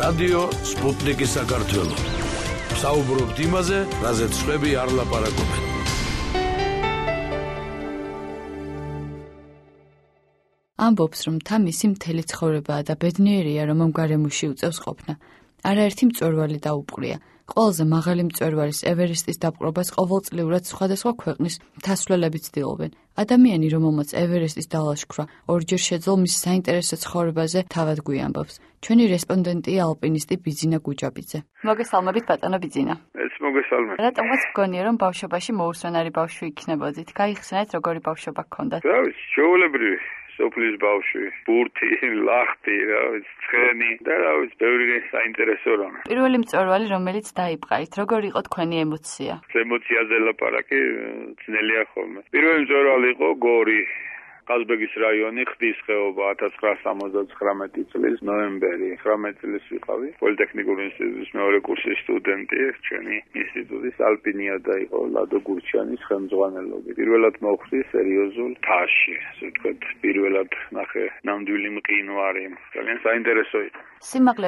რადიო სპუტნიკი საქართველო. საუბრობთ იმაზე, რაზეც სხვები არ ლაპარაკობენ. ამბობს, რომ თამისი მთელი ცხოვრებაა და ბედნიერია, რომ ამ გარემოში უწევს ყოფნა. არაერთი მწვერვალი დაუპყრია. ყველაზე მაღალი მწვერვალის ევერესტის დაპყრობას ყოველწლიურად სხვადასხვა ქვეყნის მთასვლელები ცდილობენ. ადამიანი, რომელმაც ევერესტის დალაშქრა ორჯერ შეძლო მის საინტერესო ცხოვრებაზე თავად გვიამბობს. ჩვენი რესპონდენტია ალპინისტი ბიძინა გუჯაბიძე. მოგესალმებით ბატონო ბიძინა. ეს მოგესალმებით. რატომაც მგონია, რომ ბავშვობაში მოუსვენარი ბავშვი იქნებოდით? გაიხსენეთ, როგორი ბავშვობა გქონდათ? ჩვეულებრივი სოფლის ბავშვი, ბურთი, ლახტი, ცხენი და ბევრი საინტერესო რამ. პირველი მწვერვალი, რომელიც დაიპყრით, როგორი იყო თქვენი ემოცია? ემოციაზე ლაპარაკი ძნელია ხოლმე. პირველი მწვერვალი იყო გორი. ყაზბეგის რაიონი, ხდის ხეობა 1979 წლის ნოემბერი, 19 წლის ვიყავი. პოლიტექნიკური ინსტიტუტის მეორე კურსის სტუდენტი, ჩვენი ინსტიტუტის ალპინია და იყო ლადო გურჩანის ხელმძღვანელობით. პირველად მოვხდი სერიოზულ მთაში, ასე ვთქვათ, პირველად ნახე ნამდვილი მყინვარი. ძალიან საინტერესო იყო. სიმაღლე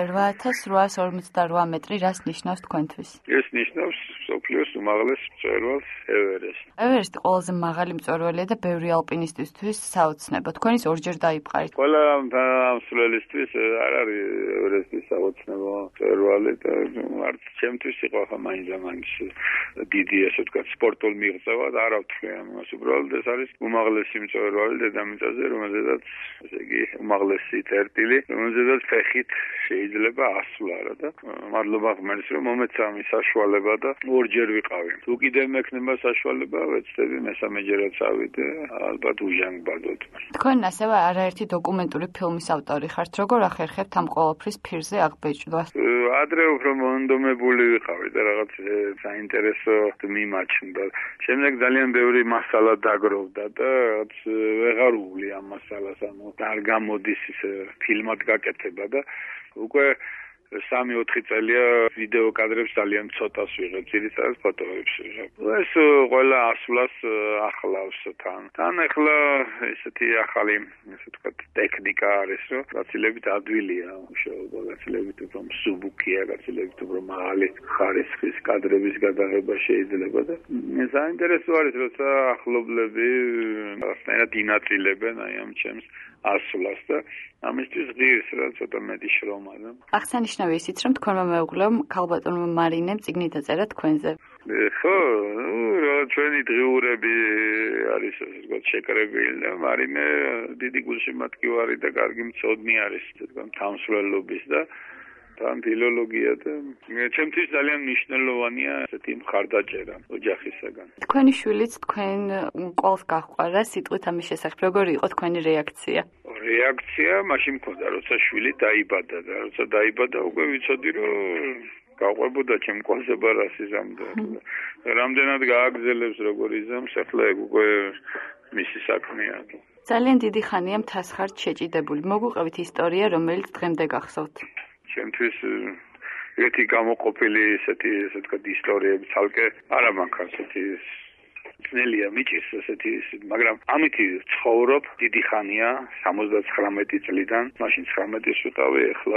8848 მეტრი რას ნიშნავს თქვენთვის? ეს ნიშნავს მსოფლიოს უმაღლეს მწვერვალს ევერესტს. ევერესტი ყველაზე მაღალი მწვერვალია და ბევრი ალპინისტისთვის საოცნებო. თქვენის ორჯერ დაიპყრით. ყველა მსვლელისთვის არ არის ევერესტის საოცნებო მწვერვალი და არც ჩემთვის იყო ახლა მაინც დიდი, ასე ვთქვათ, სპორტულ მიღწევად არ ავთვლი ამას. უბრალოდ ეს არის უმაღლესი მწვერვალი დედამიწაზე, რომელზედაც, ესე იგი, უმაღლესი წერტილი, რომელზედაც ფეხით შეიძლება ასვლა რა და მადლობა ღმერთს, რომ მომეცა ამის საშუალება და ორჯერ ვიყავი. თუ კიდევ მექნება საშუალება, ვეცდები მესამეჯერაც ავიდე, ალბათ უჟანგბადოთ. თქვენ ასევე არაერთი დოკუმენტური ფილმის ავტორი ხართ. როგორ ახერხებთ ამ ყოველფრის ფირზე აღბეჭდვას? ადრე უფრო მონდომებული ვიყავი და რაღაც საინტერესო მიმაჩნდა. შემდეგ ძალიან ბევრი მასალა დაგროვდა და რაღაც ვეღარ უვლი ამ მასალას, ანუ არ გამოდის ფილმად გაკეთება და უკვე 3-4 წელია ვიდეო კადრებს ძალიან ცოტას ვიღებ, ძირითადად ფოტოებს. ეს ყველა ასვლას ახლავს თან. თან ახლა ესეთი ახალი, ასე ვთქვათ, ტექნიკა არის, რომ გაცილებით ადვილია მუშაობა, გაცილებით უფრო მსუბუქია, გაცილებით უფრო მაღალი ხარისხის კადრების გადაღება შეიძლება და საინტერესო არის, როცა ახლობლები რაღაცნაირად ინაწილებენ აი ამ ჩემს ასვლას და ამისთვის ღირს რა ცოტა მეტი შრომა და აღსანიშნავია ისიც, რომ თქვენმა მეუღლემ ქალბატონმა მარინემ წიგნი დაწერა თქვენზე. ხო, ჩვენი დღიურები არის, ასე ვთქვათ, შეკრებილი და მარინე დიდი გულშემატკივარი და კარგი მცოდნი არის, ასე ვთქვათ, თამსვლელობის და თან ფილოლოგია და ჩემთვის ძალიან მნიშვნელოვანია ესეთი მხარდაჭერა ოჯახისაგან. თქვენი შვილიც თქვენ ყოლს გაჰყარა სიტყვით ამის შესახებ. როგორი იყო თქვენი რეაქცია? რეაქცია მაშინ მქონდა, როცა შვილი დაიბადა და როცა დაიბადა უკვე ვიცოდი, რომ გავყვებოდა ჩემ ყოლზე ბარას იზამდა. რამდენად გააგზელებს როგორ იზამს, ახლა ეგ უკვე მისი საქმეა. ძალიან დიდი ხანია მთას ხართ შეჭიდებული. მოგვიყევით ისტორია, რომელიც დღემდე გახსოვთ. ჩემთვის ერთი გამოყოფილი ესეთი, ასე ვთქვათ, ისტორიები ცალკე არა მაქვს ესეთი ძნელია მიჭირს ესეთი, მაგრამ ამითი ცხოვრობ დიდი ხანია, 79 წლიდან, მაშინ 19-ის ვიყავი, ახლა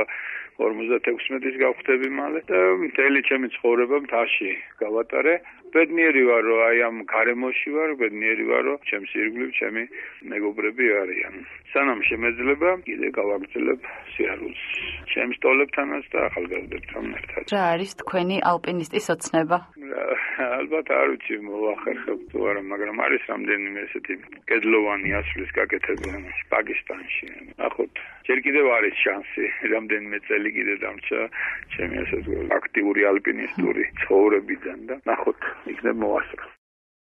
56-ის გავხდები მალე და მთელი ჩემი ცხოვრება მთაში გავატარე. ბედნიერი ვარ, რომ აი ამ გარემოში ვარ, ბედნიერი ვარ, რომ ჩემს ირგვლივ ჩემი მეგობრები არიან. სანამ შემეძლება, კიდე გავაგრძელებ სიარულს. ჩემს ტოლებთანაც და ახალგაზრდებთან ერთად. რა არის თქვენი ალპინისტის ოცნება? ალბათ არ ვიცი მოვახერხებ თუ არა, მაგრამ არის რამდენიმე ესეთი კედლოვანი ასვლის გაკეთება პაკისტანში. ნახოთ, ჯერ კიდევ არის შანსი, რამდენიმე წელი კიდე დამრჩა ჩემი ასე აქტიური ალპინისტური ცხოვრებიდან და ნახოთ, იქნებ მოვასწრებ.